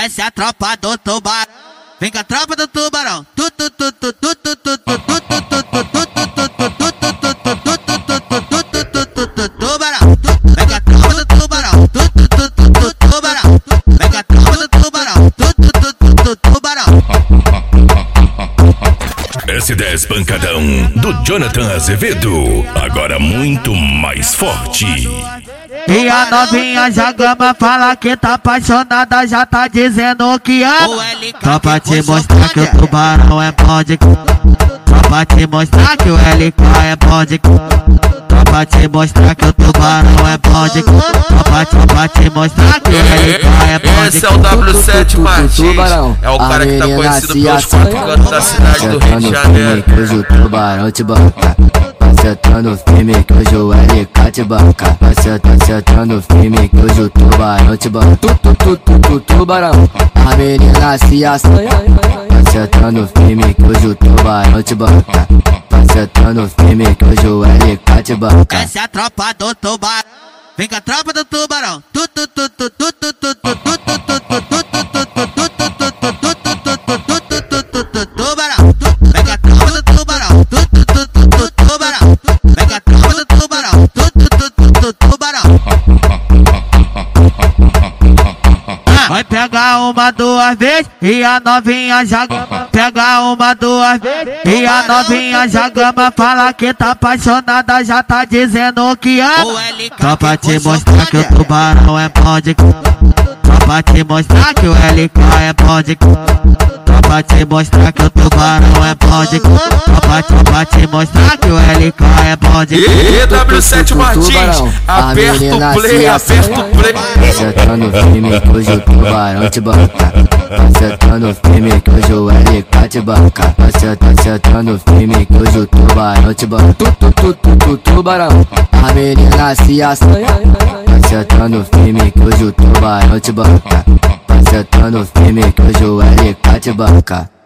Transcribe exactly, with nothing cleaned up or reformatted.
Essa é a tropa do tubarão. Vem com a tropa do tubarão. Tu tu tu tu tu tu tu tu tu tu tu tu tu tubarão. Vem com a tropa do tubarão. Tu tu tu tu tu tubarão. Vem com a tropa do tubarão. Tu tu tu tu tu tubarão. S dez Pancadão do Jonathan Azevedo, agora muito mais forte. E a novinha já gama, fala que tá apaixonada, já tá dizendo que ama. Só pra te mostrar que o tubarão é bom de cama. Só pra te mostrar que o L K é bom de cama. Só pra te mostrar que o tubarão é bom de cama. Só pra te, pra te mostrar que o L K é bom de cama. Esse é o W sete Martins, é o cara que tá conhecido pelos quatro cantos da cidade do Rio de Janeiro. Hoje o tubarão te banca, vai sentando firme que hoje o L K te banca. Vai sentando firme que hoje o tubarão te banca. Tu, tu, tu, tu, tu, tubarão, a menina se assanha. Vai sentando firme que hoje o tubarão te banca. Vai sentando firme que hoje o L K te banca. Essa é a tropa do tubarão. Vem com a tropa do tubarão. Tu, tu, tu, tu, tu, tu, tu, tu, tu, tu, tu, tu, tu, tu, tubarão. Vem com a tropa do tubarão. Tu, tu, tu, tu, tu, tubarão. Vem com a tropa do tubarão. Tu, tu, tu, tu, tu, tubarão. Vai pegar uma, duas vezes e a novinha já gama. Pega uma, duas vezes e a novinha já gama. Fala que tá apaixonada, já tá dizendo que ama. Só pra te mostrar que o tubarão é bom de cama. Só pra te mostrar que o L K é bom de cama. Só pra te mostrar que o tubarão é bom de cama. Só pra te, pra te mostrar que o L K é bom de cama. E W sete Martins, aperta o play, aperta o play. Vai sentando firme que hoje o tubarão te banca. Vai sentando firme que hoje o L K te banca. Vai sentando firme que hoje o tubarão te banca. Tu, tu, tu, tu, tu, tubarão, a menina se assanha. Vai sentando firme que hoje o tubarão te banca. Vai sentando firme que hoje o L K te banca.